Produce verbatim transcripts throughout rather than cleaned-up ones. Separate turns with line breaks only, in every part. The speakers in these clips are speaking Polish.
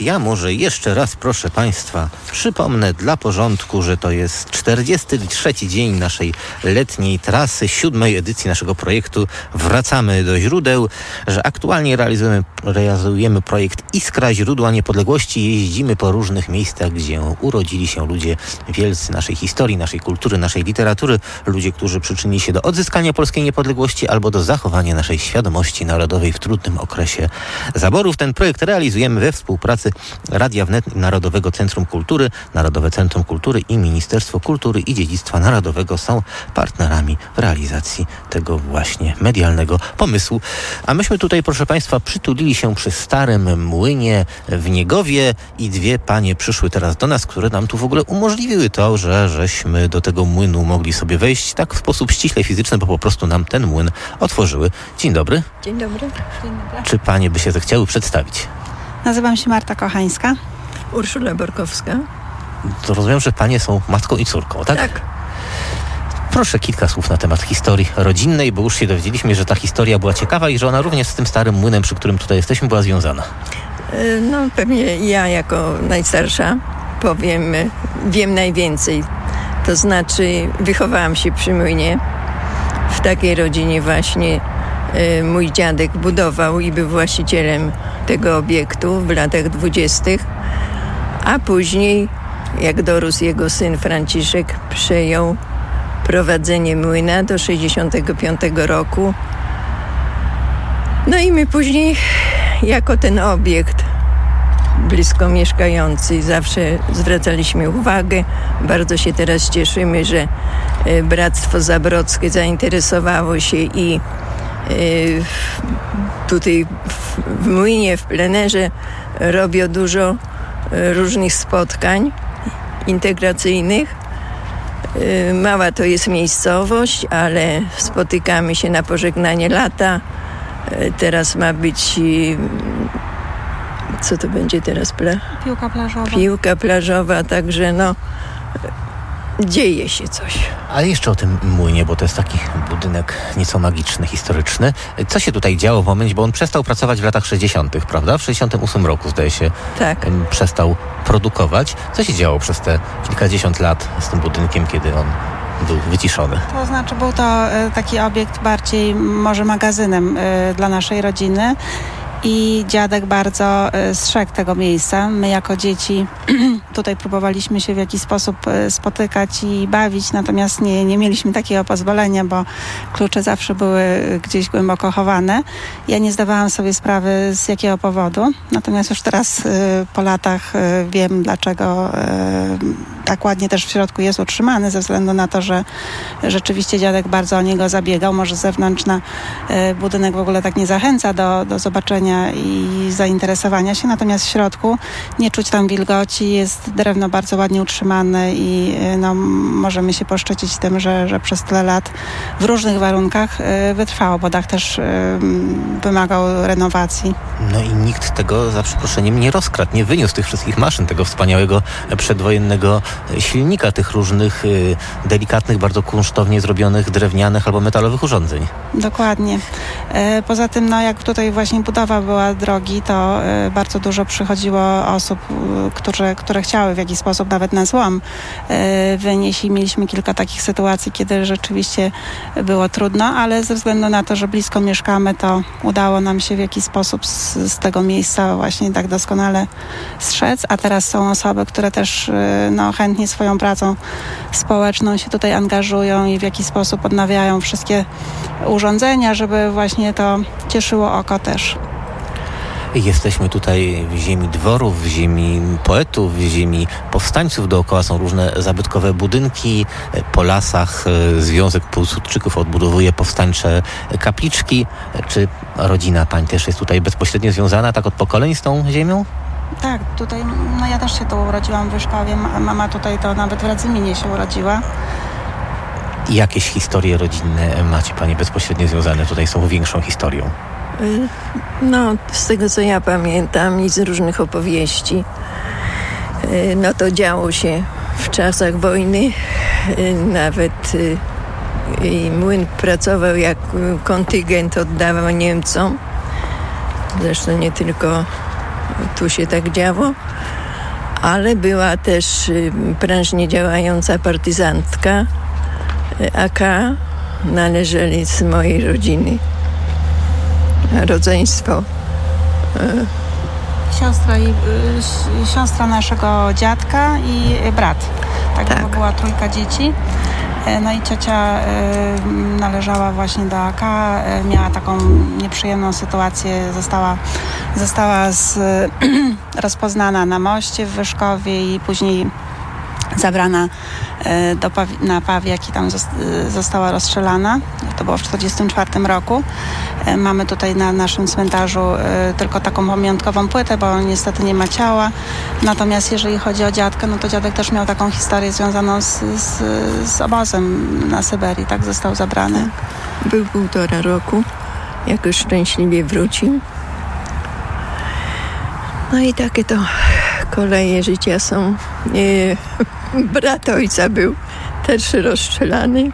Ja może jeszcze raz, proszę Państwa, przypomnę dla porządku, że to jest czterdziesty trzeci dzień naszej letniej trasy, siódmej edycji naszego projektu Wracamy do źródeł, że aktualnie realizujemy, realizujemy projekt Iskra Źródła Niepodległości. Jeździmy po różnych miejscach, gdzie urodzili się ludzie wielcy naszej historii, naszej kultury, naszej literatury, ludzie, którzy przyczynili się do odzyskania polskiej niepodległości albo do zachowania naszej świadomości narodowej w trudnym okresie zaborów. Ten projekt realizujemy we współpracy Radia Wnet i Narodowego Centrum Kultury. Narodowe Centrum Kultury i Ministerstwo Kultury i Dziedzictwa Narodowego są partnerami w realizacji tego właśnie medialnego pomysłu. A myśmy tutaj, proszę Państwa, przytulili się przy starym młynie w Niegowie i dwie panie przyszły teraz do nas, które nam tu w ogóle umożliwiły to, że żeśmy do tego młynu mogli sobie wejść tak w sposób ściśle fizyczny, bo po prostu nam ten młyn otworzyły. Dzień dobry.
Dzień dobry. Dzień dobry.
Czy panie by się zechciały przedstawić?
Nazywam się Marta Kochańska.
Urszula Borkowska.
To rozumiem, że panie są matką i córką, tak?
Tak.
Proszę kilka słów na temat historii rodzinnej, bo już się dowiedzieliśmy, że ta historia była ciekawa i że ona również z tym starym młynem, przy którym tutaj jesteśmy, była związana.
No pewnie ja jako najstarsza powiem, wiem najwięcej. To znaczy wychowałam się przy młynie. W takiej rodzinie właśnie mój dziadek budował i był właścicielem tego obiektu w latach dwudziestych, a później, jak dorósł jego syn Franciszek, przejął prowadzenie młyna do sześćdziesiątego piątego roku. No i my później, jako ten obiekt blisko mieszkający, zawsze zwracaliśmy uwagę. Bardzo się teraz cieszymy, że Bractwo Zabrodzkie zainteresowało się i tutaj w młynie, w plenerze robią dużo różnych spotkań integracyjnych. Mała to jest miejscowość, ale spotykamy się na pożegnanie lata. Teraz ma być... Co to będzie teraz? Pla...
Piłka plażowa.
Piłka plażowa, także no... Dzieje się coś.
Ale jeszcze o tym młynie, bo to jest taki budynek nieco magiczny, historyczny. Co się tutaj działo w momencie, bo on przestał pracować w latach sześćdziesiątych, prawda? W sześćdziesiątym ósmym roku, zdaje się,
tak.
Przestał produkować. Co się działo przez te kilkadziesiąt lat z tym budynkiem, kiedy on był wyciszony?
To znaczy był to taki obiekt bardziej może magazynem dla naszej rodziny. I dziadek bardzo strzegł tego miejsca. My jako dzieci tutaj próbowaliśmy się w jakiś sposób spotykać i bawić, natomiast nie, nie mieliśmy takiego pozwolenia, bo klucze zawsze były gdzieś głęboko chowane. Ja nie zdawałam sobie sprawy, z jakiego powodu. Natomiast już teraz po latach wiem, dlaczego tak ładnie też w środku jest utrzymany, ze względu na to, że rzeczywiście dziadek bardzo o niego zabiegał. Może z zewnątrz na budynek w ogóle tak nie zachęca do, do zobaczenia i zainteresowania się, natomiast w środku nie czuć tam wilgoci, jest drewno bardzo ładnie utrzymane i no, możemy się poszczycić tym, że, że przez tyle lat w różnych warunkach wytrwało, bo dach też wymagał renowacji.
No i nikt tego, za przeproszeniem, nie rozkradł, nie wyniósł tych wszystkich maszyn, tego wspaniałego przedwojennego silnika, tych różnych delikatnych, bardzo kunsztownie zrobionych drewnianych albo metalowych urządzeń.
Dokładnie. Poza tym, no jak tutaj właśnie budowa była drogi, to y, bardzo dużo przychodziło osób, y, które, które chciały w jakiś sposób nawet na złom y, wynieść i mieliśmy kilka takich sytuacji, kiedy rzeczywiście było trudno, ale ze względu na to, że blisko mieszkamy, to udało nam się w jakiś sposób z, z tego miejsca właśnie tak doskonale strzec, a teraz są osoby, które też y, no, chętnie swoją pracą społeczną się tutaj angażują i w jakiś sposób odnawiają wszystkie urządzenia, żeby właśnie to cieszyło oko też.
Jesteśmy tutaj w ziemi dworów, w ziemi poetów, w ziemi powstańców. Dookoła są różne zabytkowe budynki. Po lasach Związek Piłsudczyków odbudowuje powstańcze kapliczki. Czy rodzina pań też jest tutaj bezpośrednio związana, tak od pokoleń z tą ziemią?
Tak, tutaj, no ja też się tu urodziłam w Wyszkowie. Mama tutaj to nawet w Radzyminie się urodziła.
I jakieś historie rodzinne macie panie bezpośrednio związane tutaj z tą większą historią?
No, z tego co ja pamiętam i z różnych opowieści, no to działo się w czasach wojny. Nawet młyn pracował jak kontyngent, oddawał Niemcom. Zresztą nie tylko tu się tak działo, ale była też y, prężnie działająca partyzantka y, A K, należeli z mojej rodziny, rodzeństwo. Y,
Siostra, i, y, siostra naszego dziadka i brat. Tak,
Tak.
Bo była trójka dzieci. E, No i ciocia e, należała właśnie do A K, e, miała taką nieprzyjemną sytuację, została, została z, rozpoznana na moście w Wyszkowie i później zabrana e, do Pawi- na Pawiak i tam zos- e, została rozstrzelana. To było w czterdziestym czwartym roku. E, Mamy tutaj na naszym cmentarzu e, tylko taką pamiątkową płytę, bo niestety nie ma ciała. Natomiast jeżeli chodzi o dziadka, no to dziadek też miał taką historię związaną z, z, z obozem na Syberii. Tak został zabrany.
Był półtora roku, jakoś szczęśliwie wrócił. No i takie to koleje życia są. E, brat ojca był też rozstrzelany.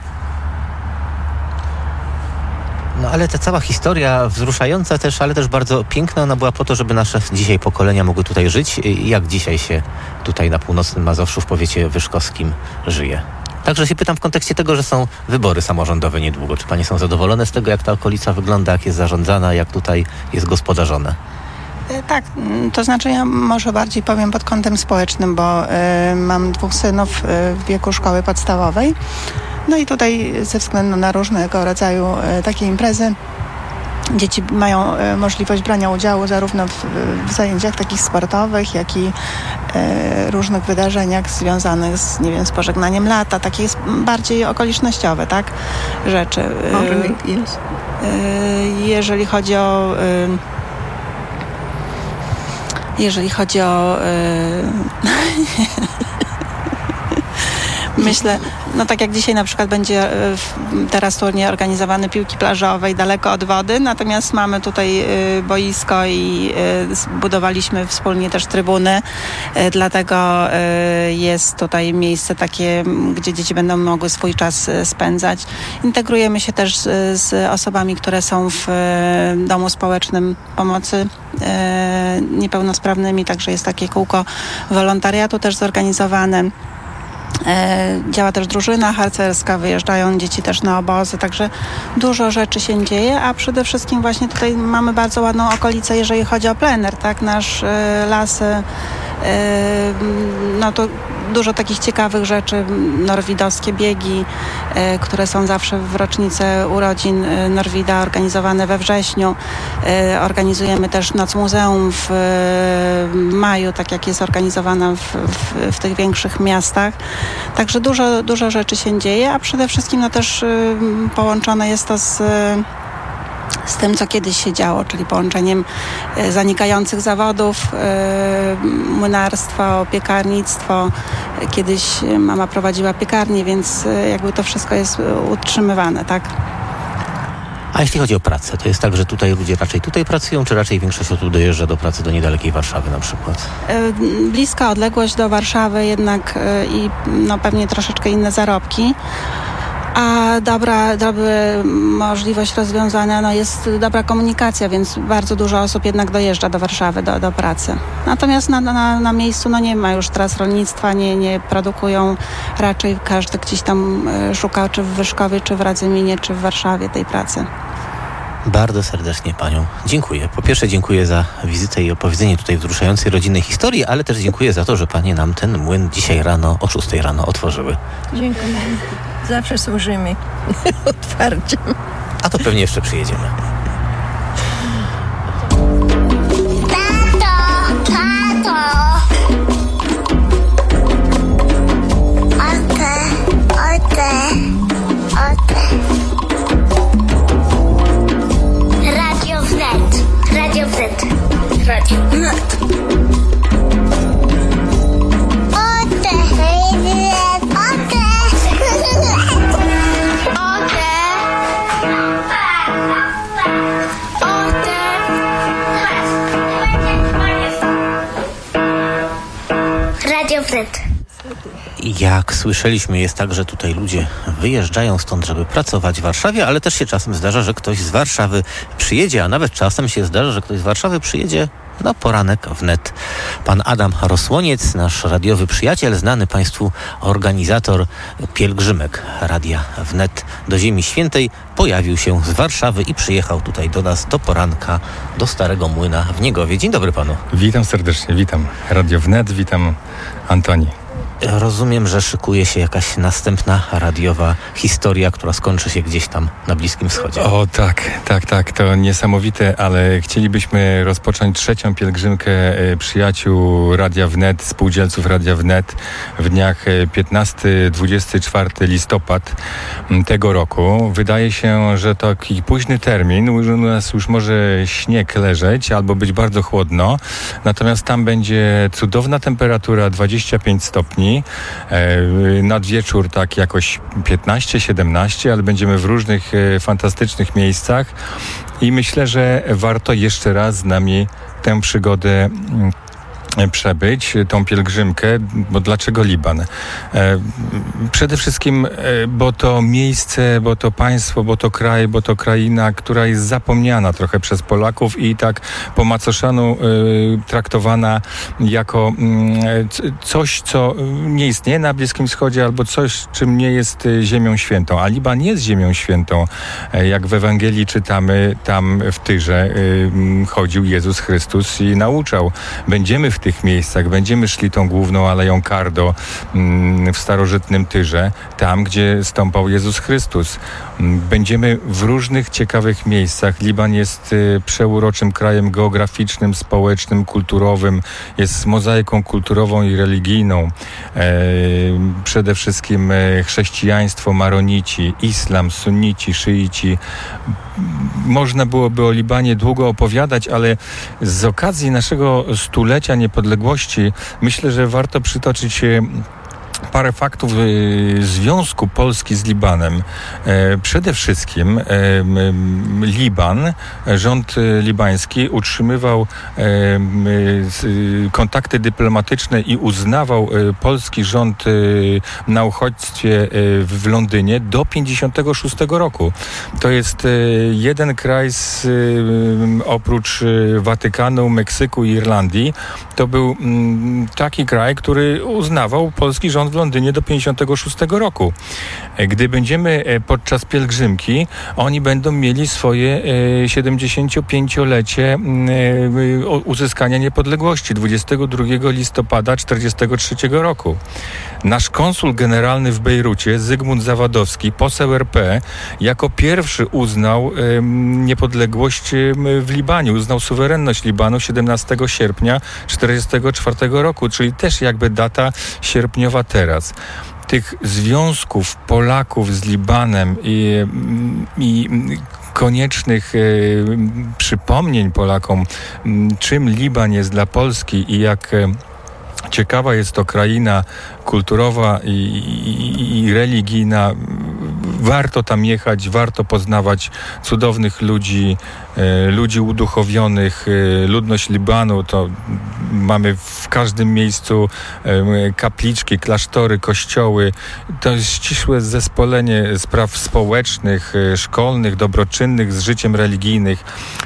No ale ta cała historia wzruszająca też, ale też bardzo piękna, ona była po to, żeby nasze dzisiaj pokolenia mogły tutaj żyć. Jak dzisiaj się tutaj na północnym Mazowszu w powiecie wyszkowskim żyje? Także się pytam w kontekście tego, że są wybory samorządowe niedługo. Czy panie są zadowolone z tego, jak ta okolica wygląda, jak jest zarządzana, jak tutaj jest gospodarzone?
E, Tak, mm, to znaczy ja może bardziej powiem pod kątem społecznym, bo e, mam dwóch synów e, w wieku szkoły podstawowej. No i tutaj ze względu na różnego rodzaju e, takie imprezy dzieci mają e, możliwość brania udziału zarówno w, w zajęciach takich sportowych, jak i e, różnych wydarzeniach związanych z, nie wiem, z pożegnaniem lata, takie jest bardziej okolicznościowe, tak, rzeczy. E,
Orlik jest.
e, jeżeli chodzi o e, Jeżeli chodzi o... Yy, myślę, no tak jak dzisiaj na przykład będzie y, teraz turniej organizowany piłki plażowej daleko od wody, natomiast mamy tutaj y, boisko i y, zbudowaliśmy wspólnie też trybuny, y, dlatego y, jest tutaj miejsce takie, gdzie dzieci będą mogły swój czas y, spędzać. Integrujemy się też z, z osobami, które są w y, domu społecznym pomocy y, niepełnosprawnymi, także jest takie kółko wolontariatu też zorganizowane. E, działa też drużyna harcerska, wyjeżdżają dzieci też na obozy, także dużo rzeczy się dzieje, a przede wszystkim właśnie tutaj mamy bardzo ładną okolicę, jeżeli chodzi o plener, tak, nasz e, lasy, e, no to dużo takich ciekawych rzeczy, norwidowskie biegi, e, które są zawsze w rocznicę urodzin e, Norwida, organizowane we wrześniu. E, organizujemy też Noc Muzeum w e, maju, tak jak jest organizowana w, w, w tych większych miastach. Także dużo, dużo rzeczy się dzieje, a przede wszystkim no też e, połączone jest to z z tym, co kiedyś się działo, czyli połączeniem e, zanikających zawodów, e, młynarstwa, piekarnictwo. Kiedyś mama prowadziła piekarnię, więc e, jakby to wszystko jest utrzymywane, tak?
A jeśli chodzi o pracę, to jest tak, że tutaj ludzie raczej tutaj pracują, czy raczej większość tu dojeżdża do pracy do niedalekiej Warszawy na przykład?
E, bliska odległość do Warszawy jednak e, i no, pewnie troszeczkę inne zarobki. A dobra, dobra możliwość rozwiązania no jest dobra komunikacja, więc bardzo dużo osób jednak dojeżdża do Warszawy, do, do pracy. Natomiast na, na, na miejscu no nie ma już tras rolnictwa, nie, nie produkują, raczej każdy gdzieś tam szuka, czy w Wyszkowie, czy w Radzyminie, czy w Warszawie tej pracy.
Bardzo serdecznie panią dziękuję. Po pierwsze dziękuję za wizytę i opowiedzenie tutaj wzruszającej rodzinnej historii, ale też dziękuję za to, że panie nam ten młyn dzisiaj rano, o szóstej rano otworzyły.
Dziękuję. Zawsze służymy otwarciem.
A to pewnie jeszcze przyjedziemy.
Tato, tato. Ote, ote, ote. Radio Wnet, Radio Wnet, Radio Wnet. Ote, ote. Radio Wnet.
Jak słyszeliśmy, jest tak, że tutaj ludzie wyjeżdżają stąd, żeby pracować w Warszawie, ale też się czasem zdarza, że ktoś z Warszawy przyjedzie, a nawet czasem się zdarza, że ktoś z Warszawy przyjedzie no poranek wnet. Pan Adam Rosłoniec, nasz radiowy przyjaciel, znany Państwu organizator pielgrzymek Radia Wnet do Ziemi Świętej, pojawił się z Warszawy i przyjechał tutaj do nas do poranka, do Starego Młyna w Niegowie. Dzień dobry panu.
Witam serdecznie, witam Radio Wnet, witam Antoni.
Rozumiem, że szykuje się jakaś następna radiowa historia, która skończy się gdzieś tam na Bliskim Wschodzie.
O tak, tak, tak, to niesamowite, ale chcielibyśmy rozpocząć trzecią pielgrzymkę przyjaciół Radia Wnet, spółdzielców Radia Wnet w dniach piętnastego do dwudziestego czwartego listopada tego roku. Wydaje się, że taki późny termin, u nas już może śnieg leżeć albo być bardzo chłodno, natomiast tam będzie cudowna temperatura, dwadzieścia pięć stopni. Nad wieczór tak jakoś piętnaście siedemnaście, ale będziemy w różnych e, fantastycznych miejscach i myślę, że warto jeszcze raz z nami tę przygodę mm, przebyć, tą pielgrzymkę, bo dlaczego Liban? E, przede wszystkim, e, bo to miejsce, bo to państwo, bo to kraj, bo to kraina, która jest zapomniana trochę przez Polaków i tak po macoszanu e, traktowana jako e, coś, co nie istnieje na Bliskim Wschodzie, albo coś, czym nie jest ziemią świętą. A Liban jest ziemią świętą. E, jak w Ewangelii czytamy, tam w Tyrze e, chodził Jezus Chrystus i nauczał. Będziemy w tych miejscach, będziemy szli tą główną aleją Kardo w starożytnym Tyrze, tam, gdzie stąpał Jezus Chrystus. Będziemy w różnych ciekawych miejscach. Liban jest przeuroczym krajem geograficznym, społecznym, kulturowym. Jest mozaiką kulturową i religijną. Przede wszystkim chrześcijaństwo, maronici, islam, sunnici, szyici. Można byłoby o Libanie długo opowiadać, ale z okazji naszego stulecia niepodległości myślę, że warto przytoczyć parę faktów y, związku Polski z Libanem. E, przede wszystkim e, m, Liban, rząd libański utrzymywał e, m, y, kontakty dyplomatyczne i uznawał e, polski rząd e, na uchodźstwie e, w Londynie do pięćdziesiątego szóstego roku. To jest e, jeden kraj z, e, oprócz e, Watykanu, Meksyku i Irlandii. To był m, taki kraj, który uznawał polski rząd w Londynie do pięćdziesiątego szóstego roku. Gdy będziemy podczas pielgrzymki, oni będą mieli swoje siedemdziesięciopięciolecie uzyskania niepodległości dwudziestego drugiego listopada czterdziestego trzeciego roku. Nasz konsul generalny w Bejrucie, Zygmunt Zawadowski, poseł R P, jako pierwszy uznał niepodległość w Libanie, uznał suwerenność Libanu siedemnastego sierpnia czterdziestego czwartego roku, czyli też jakby data sierpniowa teraz. Tych związków Polaków z Libanem i, i koniecznych e, przypomnień Polakom, czym Liban jest dla Polski i jak e, ciekawa jest to kraina kulturowa i, i, i religijna. Warto tam jechać, warto poznawać cudownych ludzi, e, ludzi uduchowionych. E, ludność Libanu to mamy w każdym miejscu e, kapliczki, klasztory, kościoły. To jest ścisłe zespolenie spraw społecznych, e, szkolnych, dobroczynnych z życiem religijnych.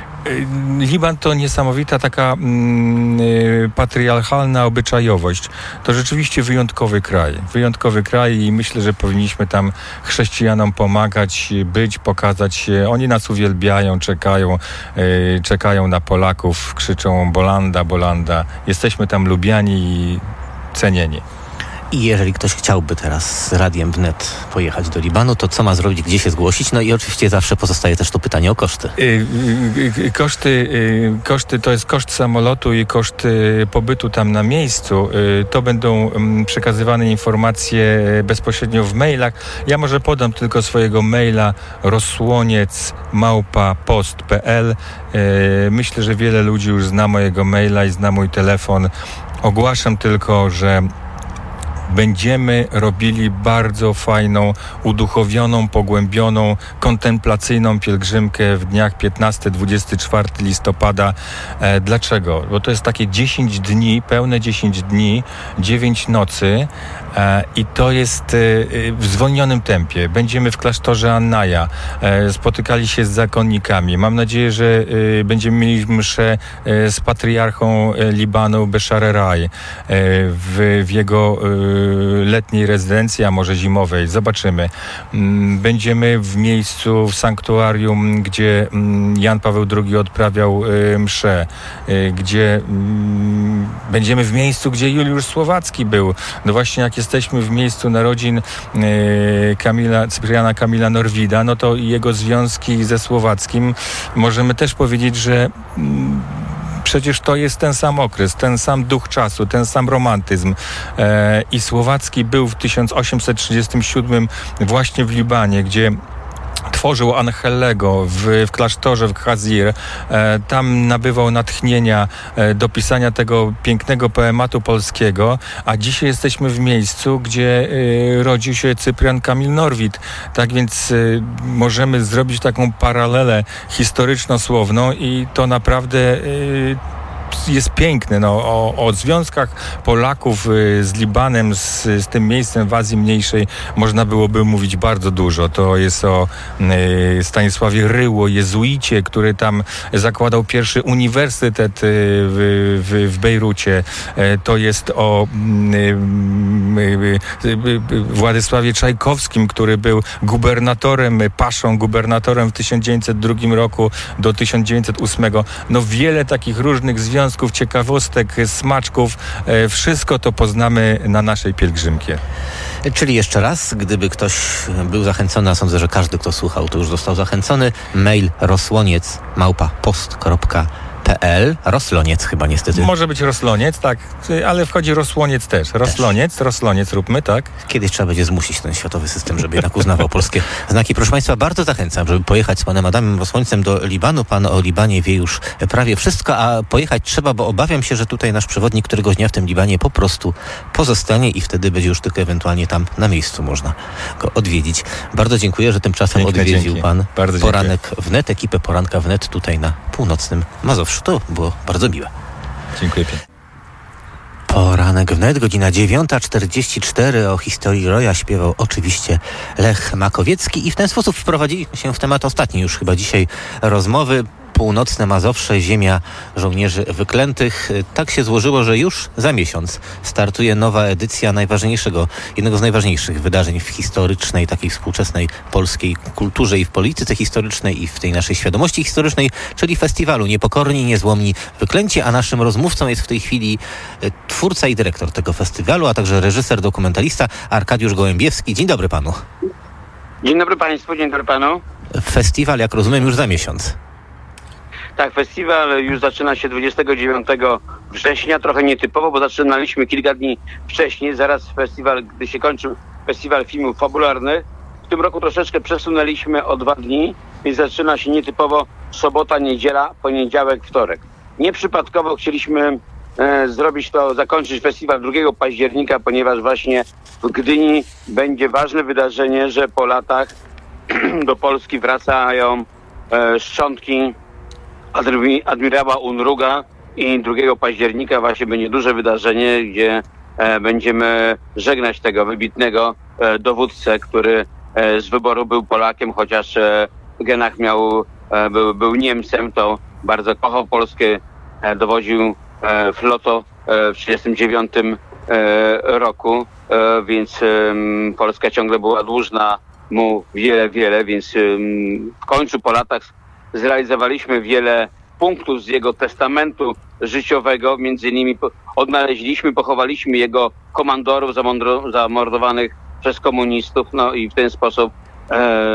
Liban to niesamowita taka mm, patriarchalna obyczajowość. To rzeczywiście wyjątkowy kraj. Wyjątkowy kraj i myślę, że powinniśmy tam chrześcijanom pomagać, być, pokazać się. Oni nas uwielbiają, czekają, yy, czekają na Polaków, krzyczą Bolanda, Bolanda. Jesteśmy tam lubiani i cenieni.
I jeżeli ktoś chciałby teraz z Radiem Wnet pojechać do Libanu, to co ma zrobić, gdzie się zgłosić? No i oczywiście zawsze pozostaje też to pytanie o koszty.
Y, y, koszty, y, koszty to jest koszt samolotu i koszt y, pobytu tam na miejscu. Y, to będą y, przekazywane informacje bezpośrednio w mailach. Ja może podam tylko swojego maila rosłoniec małpa post kropka p l. Y, myślę, że wiele ludzi już zna mojego maila i zna mój telefon. Ogłaszam tylko, że będziemy robili bardzo fajną, uduchowioną, pogłębioną, kontemplacyjną pielgrzymkę w dniach piętnastego do dwudziestego czwartego listopada. E, dlaczego? Bo to jest takie dziesięć dni, pełne dziesięć dni, dziewięć nocy e, i to jest e, w zwolnionym tempie. Będziemy w klasztorze Annaja, e, spotykali się z zakonnikami. Mam nadzieję, że e, będziemy mieli mszę e, z patriarchą e, Libanu Beshar Eraj e, w, w jego e, letniej rezydencji, a może zimowej. Zobaczymy. M, będziemy w miejscu, w sanktuarium, gdzie m, Jan Paweł drugi odprawiał e, mszę, e, gdzie m, będziemy w miejscu, gdzie Juliusz Słowacki był. No właśnie jak jesteśmy w miejscu narodzin e, Kamila, Cypriana Kamila Norwida, no to jego związki ze Słowackim możemy też powiedzieć, że m, przecież to jest ten sam okres, ten sam duch czasu, ten sam romantyzm. E, I Słowacki był w tysiąc osiemset trzydziestym siódmym właśnie w Libanie, gdzie tworzył Angelego w, w klasztorze w Khazir. E, tam nabywał natchnienia e, do pisania tego pięknego poematu polskiego, a dzisiaj jesteśmy w miejscu, gdzie e, rodził się Cyprian Kamil Norwid. Tak więc e, możemy zrobić taką paralelę historyczno-słowną i to naprawdę e, jest piękne. No, o, o związkach Polaków y, z Libanem, z, z tym miejscem w Azji Mniejszej można byłoby mówić bardzo dużo. To jest o y, Stanisławie Ryło, jezuicie, który tam zakładał pierwszy uniwersytet y, w, w, w Bejrucie. Y, to jest o y, y, y, y, Władysławie Czajkowskim, który był gubernatorem, paszą gubernatorem w tysiąc dziewięćset drugim roku do tysiąc dziewięćset ósmego. No wiele takich różnych związków, ciekawostek, smaczków. E, wszystko to poznamy na naszej pielgrzymkie.
Czyli jeszcze raz, gdyby ktoś był zachęcony, a sądzę, że każdy, kto słuchał, to już został zachęcony, mail rosłoniec małpa post kropka p l. Rosloniec chyba niestety.
Może być Rosloniec, tak, ale wchodzi Rosłoniec też. Rosloniec, też. Rosloniec róbmy, tak?
Kiedyś trzeba będzie zmusić ten światowy system, żeby jednak uznawał polskie znaki. Proszę Państwa, bardzo zachęcam, żeby pojechać z panem Adamem Rosłońcem do Libanu. Pan o Libanie wie już prawie wszystko, a pojechać trzeba, bo obawiam się, że tutaj nasz przewodnik któregoś dnia w tym Libanie po prostu pozostanie i wtedy będzie już tylko ewentualnie tam na miejscu można go odwiedzić. Bardzo dziękuję, że tymczasem
Piękne
odwiedził
dzięki.
pan
Bardzo
Poranek Wnet, ekipę Poranka Wnet tutaj na północnym Mazowszu. To było bardzo miłe.
Dziękuję pięknie.
Poranek Wnet, godzina dziewiąta czterdzieści cztery. O historii Roja śpiewał oczywiście Lech Makowiecki i w ten sposób wprowadziliśmy się w temat ostatniej już chyba dzisiaj rozmowy. Północne Mazowsze, ziemia żołnierzy wyklętych. Tak się złożyło, że już za miesiąc startuje nowa edycja najważniejszego, jednego z najważniejszych wydarzeń w historycznej, takiej współczesnej polskiej kulturze i w polityce historycznej i w tej naszej świadomości historycznej, czyli festiwalu Niepokorni, Niezłomni, Wyklęci, a naszym rozmówcą jest w tej chwili twórca i dyrektor tego festiwalu, a także reżyser, dokumentalista Arkadiusz Gołębiewski. Dzień dobry panu.
Dzień dobry państwu, dzień dobry panu.
Festiwal, jak rozumiem, już za miesiąc.
Tak, festiwal już zaczyna się dwudziestego dziewiątego września, trochę nietypowo, bo zaczynaliśmy kilka dni wcześniej, zaraz festiwal, gdy się kończył festiwal filmów fabularnych. W tym roku troszeczkę przesunęliśmy o dwa dni, więc zaczyna się nietypowo sobota, niedziela, poniedziałek, wtorek. Nieprzypadkowo chcieliśmy e, zrobić to, zakończyć festiwal drugiego października, ponieważ właśnie w Gdyni będzie ważne wydarzenie, że po latach do Polski wracają e, szczątki admirała Unruga i drugiego października właśnie będzie duże wydarzenie, gdzie e, będziemy żegnać tego wybitnego e, dowódcę, który e, z wyboru był Polakiem, chociaż e, w genach miał, e, był, był Niemcem, to bardzo kochał Polskę, e, dowodził e, flotą e, w tysiąc dziewięćset trzydziestym dziewiątym e, roku, e, więc e, Polska ciągle była dłużna mu wiele, wiele, więc e, w końcu po latach zrealizowaliśmy wiele punktów z jego testamentu życiowego, między innymi odnaleźliśmy, pochowaliśmy jego komandorów zamordowanych przez komunistów, no i w ten sposób e,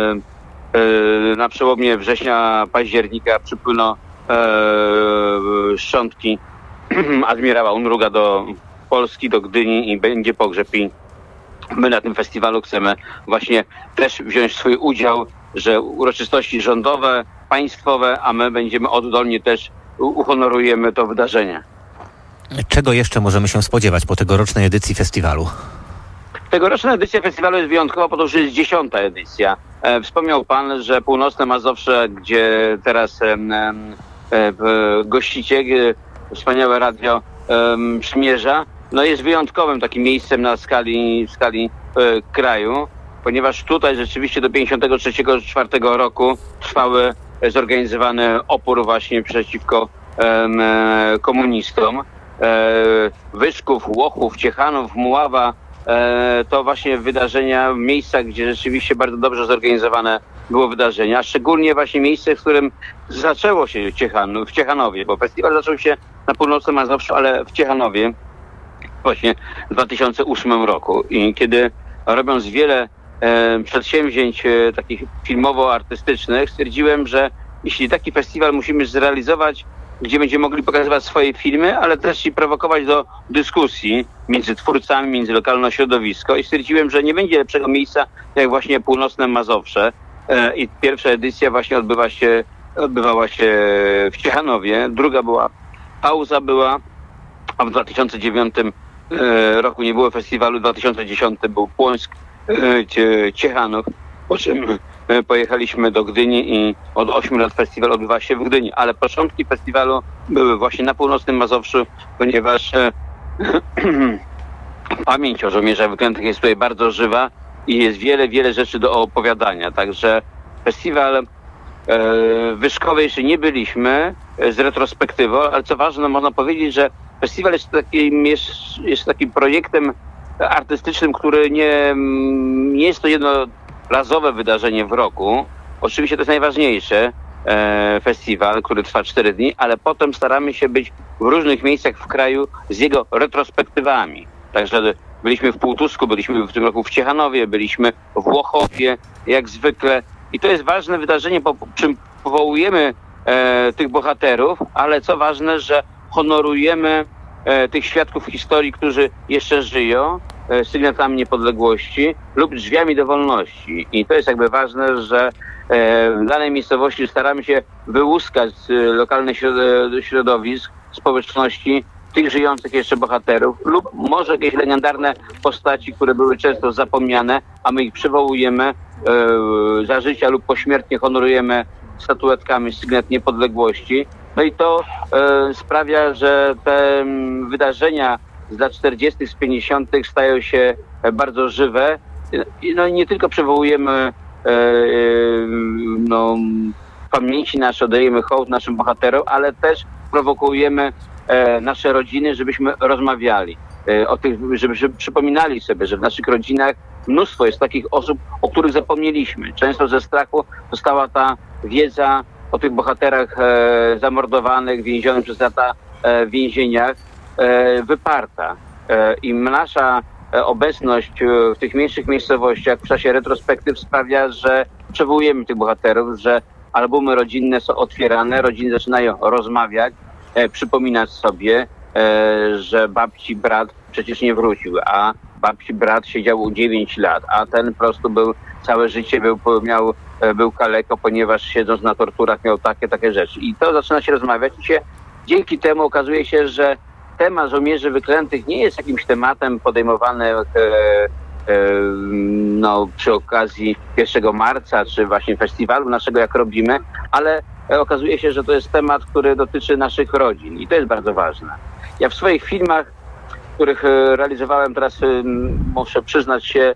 e, na przełomie września, października przypłyną e, szczątki admirała Unruga do Polski, do Gdyni i będzie pogrzeb i my na tym festiwalu chcemy właśnie też wziąć swój udział, że uroczystości rządowe, państwowe, a my będziemy oddolnie też uhonorujemy to wydarzenie.
Czego jeszcze możemy się spodziewać po tegorocznej edycji festiwalu?
Tegoroczna edycja festiwalu jest wyjątkowa, po to, że jest dziesiąta edycja. E, wspomniał pan, że Północne Mazowsze, gdzie teraz e, e, gościcie, e, wspaniałe radio e, Przymierza, no jest wyjątkowym takim miejscem na skali, skali e, kraju, ponieważ tutaj rzeczywiście do pięćdziesiątego trzeciego czwartego roku trwały zorganizowany opór właśnie przeciwko e, komunistom. E, Wyszków, Łochów, Ciechanów, Muława, e, to właśnie wydarzenia w miejscach, gdzie rzeczywiście bardzo dobrze zorganizowane było wydarzenia, szczególnie właśnie miejsce, w którym zaczęło się Ciechan, w Ciechanowie, bo festiwal zaczął się na Północnym Mazowszu, ale w Ciechanowie właśnie w dwa tysiące ósmym roku. I kiedy robiąc wiele e, przedsięwzięć e, takich filmowo-artystycznych, stwierdziłem, że jeśli taki festiwal musimy zrealizować, gdzie będziemy mogli pokazywać swoje filmy, ale też i prowokować do dyskusji między twórcami, między lokalne środowisko, i stwierdziłem, że nie będzie lepszego miejsca jak właśnie Północne Mazowsze. E, I pierwsza edycja właśnie odbywa się, odbywała się w Ciechanowie, druga była, pauza była, a w dwa tysiące dziewiątym e, roku nie było festiwalu, w dwa tysiące dziesiątym był Płońsk, e, Ciechanów, po czym e, pojechaliśmy do Gdyni i od ośmiu lat festiwal odbywa się w Gdyni, ale początki festiwalu były właśnie na Północnym Mazowszu, ponieważ e, pamięć o żołnierzach wyklętych jest tutaj bardzo żywa i jest wiele, wiele rzeczy do opowiadania, także festiwal e, Wyszkowy jeszcze nie byliśmy e, z retrospektywą, ale co ważne, można powiedzieć, że festiwal jest takim, jest, jest takim projektem artystycznym, który nie, nie jest to jednorazowe wydarzenie w roku. Oczywiście to jest najważniejsze e, festiwal, który trwa cztery dni, ale potem staramy się być w różnych miejscach w kraju z jego retrospektywami. Także byliśmy w Półtusku, byliśmy w tym roku w Ciechanowie, byliśmy w Łochowie, jak zwykle. I to jest ważne wydarzenie, po czym powołujemy e, tych bohaterów, ale co ważne, że honorujemy e, tych świadków historii, którzy jeszcze żyją, e, sygnatami niepodległości lub drzwiami do wolności. I to jest jakby ważne, że e, w danej miejscowości staramy się wyłuskać z lokalnych środowisk, społeczności tych żyjących jeszcze bohaterów lub może jakieś legendarne postaci, które były często zapomniane, a my ich przywołujemy e, za życia lub pośmiertnie honorujemy statuetkami sygnet niepodległości. No i to e, sprawia, że te m, wydarzenia z lat czterdziestych, z pięćdziesiątych stają się bardzo żywe. I, no i nie tylko przywołujemy e, e, no, pamięci nasze, oddajemy hołd naszym bohaterom, ale też prowokujemy e, nasze rodziny, żebyśmy rozmawiali e, o tych, żeby, żeby przypominali sobie, że w naszych rodzinach mnóstwo jest takich osób, o których zapomnieliśmy. Często ze strachu została ta wiedza o tych bohaterach e, zamordowanych, więzionych przez lata e, w więzieniach e, wyparta. E, I nasza e, obecność w tych mniejszych miejscowościach w czasie retrospektyw sprawia, że przywołujemy tych bohaterów, że albumy rodzinne są otwierane, rodziny zaczynają rozmawiać, e, przypominać sobie, e, że babci brat przecież nie wrócił, a babci brat siedział dziewięć lat, a ten po prostu był całe życie był, miał, był kaleko, ponieważ siedząc na torturach miał takie, takie rzeczy. I to zaczyna się rozmawiać i się dzięki temu okazuje się, że temat żołnierzy wyklętych nie jest jakimś tematem podejmowanym e, e, no, przy okazji pierwszego marca, czy właśnie festiwalu naszego, jak robimy, ale okazuje się, że to jest temat, który dotyczy naszych rodzin i to jest bardzo ważne. Ja w swoich filmach, których realizowałem teraz, muszę przyznać się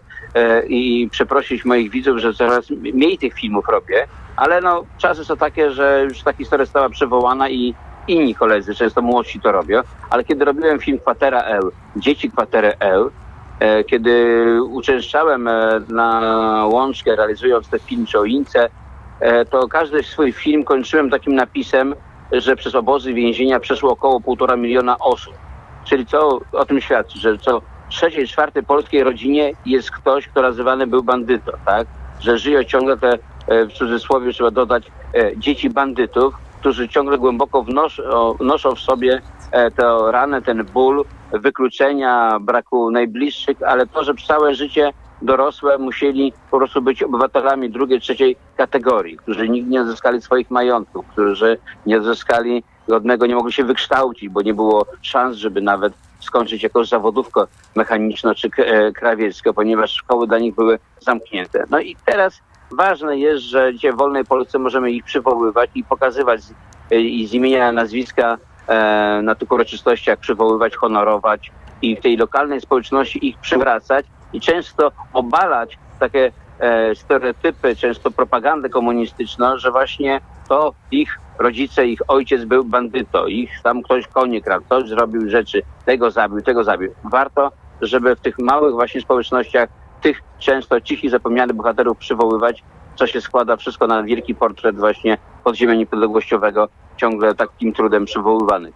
i przeprosić moich widzów, że coraz mniej tych filmów robię, ale no czasy są takie, że już ta historia została przywołana i inni koledzy, często młodsi to robią, ale kiedy robiłem film Kwatera Eł, Dzieci Kwatery Eł, kiedy uczęszczałem na Łączkę, realizując ten film przy Oince, to każdy swój film kończyłem takim napisem, że przez obozy więzienia przeszło około półtora miliona osób. Czyli co o tym świadczy, że co trzeciej, czwartej polskiej rodzinie jest ktoś, kto nazywany był bandytą, tak? Że żyją ciągle te, w cudzysłowie trzeba dodać, dzieci bandytów, którzy ciągle głęboko wnoszą, wnoszą w sobie tę ranę, ten ból, wykluczenia, braku najbliższych, ale to, że całe życie dorosłe musieli po prostu być obywatelami drugiej, trzeciej kategorii, którzy nigdy nie odzyskali swoich majątków, którzy nie odzyskali godnego, nie mogli się wykształcić, bo nie było szans, żeby nawet skończyć jakąś zawodówkę mechaniczną czy krawiecką, ponieważ szkoły dla nich były zamknięte. No i teraz ważne jest, że dzisiaj w wolnej Polsce możemy ich przywoływać i pokazywać z, i z imienia, nazwiska e, na tych uroczystościach przywoływać, honorować i w tej lokalnej społeczności ich przywracać i często obalać takie e, stereotypy, często propagandę komunistyczną, że właśnie to ich rodzice, ich ojciec był bandyto, ich tam ktoś konie kradł, ktoś zrobił rzeczy, tego zabił, tego zabił. Warto, żeby w tych małych właśnie społecznościach tych często cichych, zapomnianych bohaterów przywoływać, co się składa wszystko na wielki portret właśnie podziemia niepodległościowego, ciągle takim trudem przywoływany.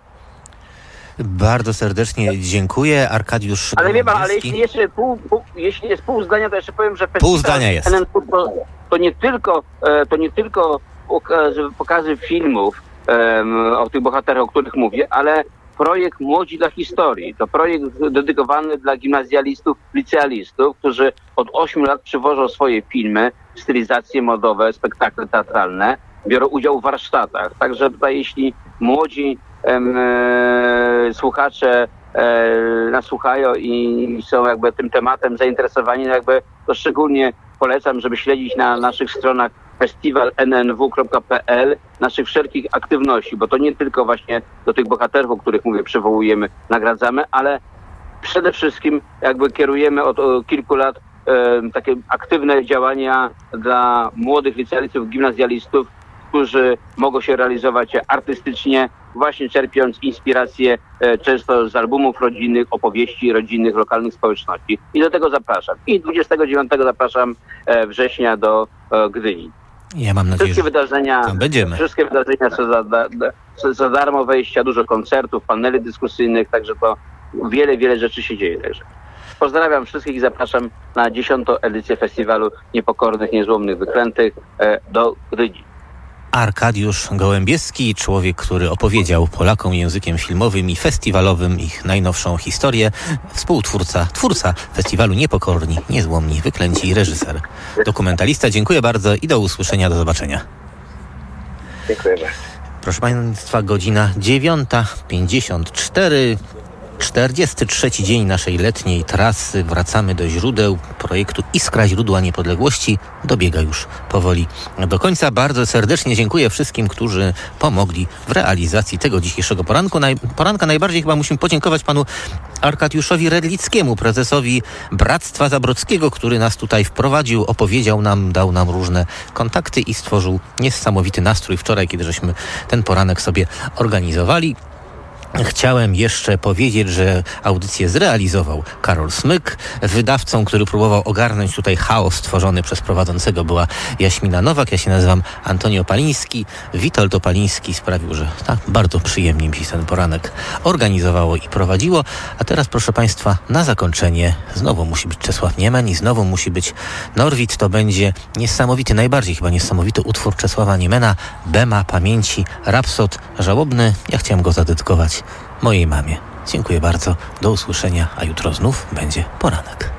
Bardzo serdecznie dziękuję. Arkadiusz
Ale wie pan, ale
Gołębieski.
jeśli jeszcze pół, pół, jeśli jest pół zdania, to jeszcze powiem, że
Pół zdania jest.
N N W to, to nie tylko, e, to nie tylko pokazy, pokazy filmów e, o tych bohaterach, o których mówię, ale projekt Młodzi dla Historii. To projekt dedykowany dla gimnazjalistów, licealistów, którzy od ośmiu lat przywożą swoje filmy, stylizacje modowe, spektakle teatralne, biorą udział w warsztatach. Także tutaj jeśli młodzi em, e, słuchacze e, nas słuchają i są jakby tym tematem zainteresowani, jakby to szczególnie polecam, żeby śledzić na naszych stronach festiwal n n w kropka p l naszych wszelkich aktywności, bo to nie tylko właśnie do tych bohaterów, o których mówię, przywołujemy, nagradzamy, ale przede wszystkim jakby kierujemy od, od kilku lat e, takie aktywne działania dla młodych licealistów, gimnazjalistów, którzy mogą się realizować artystycznie, właśnie czerpiąc inspirację e, często z albumów rodzinnych, opowieści rodzinnych, lokalnych społeczności. I do tego zapraszam. I dwudziestego dziewiątego zapraszam e, września do e, Gdyni.
Ja mam nadzieję,
Wszystkie
że
wydarzenia,
tam będziemy.
Wszystkie wydarzenia są za, da, da, są za darmo wejścia, dużo koncertów, paneli dyskusyjnych, także to wiele, wiele rzeczy się dzieje. Także pozdrawiam wszystkich i zapraszam na dziesiątą edycję festiwalu Niepokornych, Niezłomnych, Wyklętych e, do Gdyni.
Arkadiusz Gołębieski, człowiek, który opowiedział Polakom językiem filmowym i festiwalowym ich najnowszą historię, współtwórca, twórca festiwalu Niepokorni, Niezłomni, Wyklęci i reżyser, dokumentalista. Dziękuję bardzo i do usłyszenia, do zobaczenia.
Dziękuję bardzo.
Proszę Państwa, godzina dziewiąta pięćdziesiąt cztery. czterdziesty trzeci dzień naszej letniej trasy. Wracamy do źródeł projektu Iskra Źródła Niepodległości. Dobiega już powoli do końca. Bardzo serdecznie dziękuję wszystkim, którzy pomogli w realizacji tego dzisiejszego poranku. Naj, poranka najbardziej chyba musimy podziękować panu Arkadiuszowi Redlickiemu, prezesowi Bractwa Zabrodzkiego, który nas tutaj wprowadził, opowiedział nam, dał nam różne kontakty i stworzył niesamowity nastrój wczoraj, kiedy żeśmy ten poranek sobie organizowali. Chciałem jeszcze powiedzieć, że audycję zrealizował Karol Smyk. Wydawcą, który próbował ogarnąć tutaj chaos stworzony przez prowadzącego, była Jaśmina Nowak. Ja się nazywam Antoni Opaliński. Witold Opaliński sprawił, że tak bardzo przyjemnie mi się ten poranek organizowało i prowadziło. A teraz, proszę Państwa, na zakończenie znowu musi być Czesław Niemen i znowu musi być Norwid. To będzie niesamowity, najbardziej chyba niesamowity utwór Czesława Niemena, Bema Pamięci, Rapsod Żałobny. Ja chciałem go zadedykować mojej mamie. Dziękuję bardzo, do usłyszenia, a jutro znów będzie poranek.